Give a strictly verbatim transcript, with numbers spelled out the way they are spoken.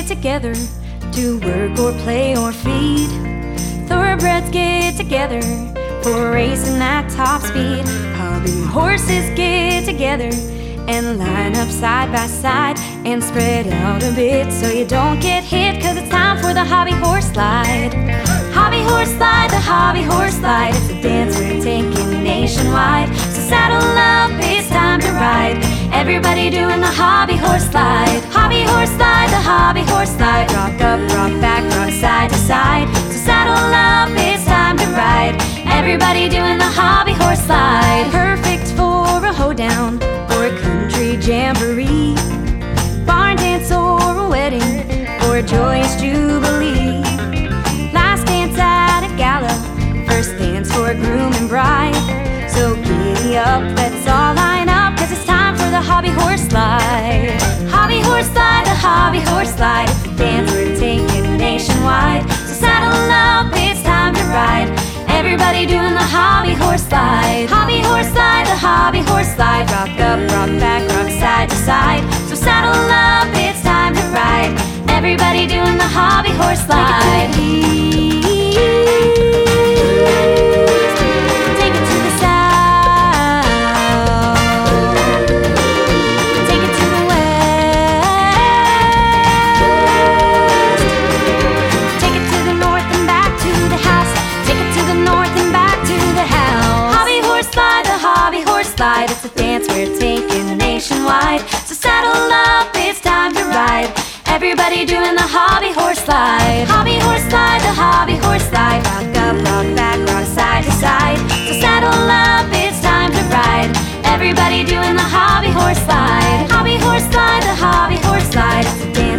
together to work or play or feed. Thoroughbreds get together for racing at top speed. Hobby horses get together and line up side by side and spread out a bit so you don't get hit, cause it's time for the hobby horse slide. Hobby horse slide, the hobby horse slide. It's a dance we're taking nationwide. So saddle up, it's time to ride. Everybody doing the hobby horse slide. Hobby horse slide, the hobby horse slide. Rock up, rock back, rock side to side. So saddle up, it's time to ride. Everybody doing the hobby horse slide. Perfect for a hoedown or a country jamboree, barn dance or a wedding or a joyous jubilee. Last dance at a gala, first dance for a groom and bride. So giddy up, let's all line up, cause it's time for the hobby horse slide. Hobby horse slide, the hobby horse slide. It's a dance we're taking nationwide. So saddle up, it's time to ride. Everybody doing the hobby horse slide. Hobby horse slide, the hobby horse slide. Rock up, rock back, rock side to side. So saddle up, it's time to ride. Everybody doing the hobby horse slide. Take it to the south, take it to the west, take it to the north and back to the house. Take it to the north and back to the house. Hobby horse slide, the hobby horse slide. It's a dance we're taking nationwide. So saddle up, it's time to ride. Everybody doing the hobby horse slide. Hobby horse slide, the hobby horse slide. Rock up, rock back, rock side to side. So saddle up, it's time to ride. Everybody doing the hobby horse slide. Hobby horse slide, the hobby horse slide. It's a dance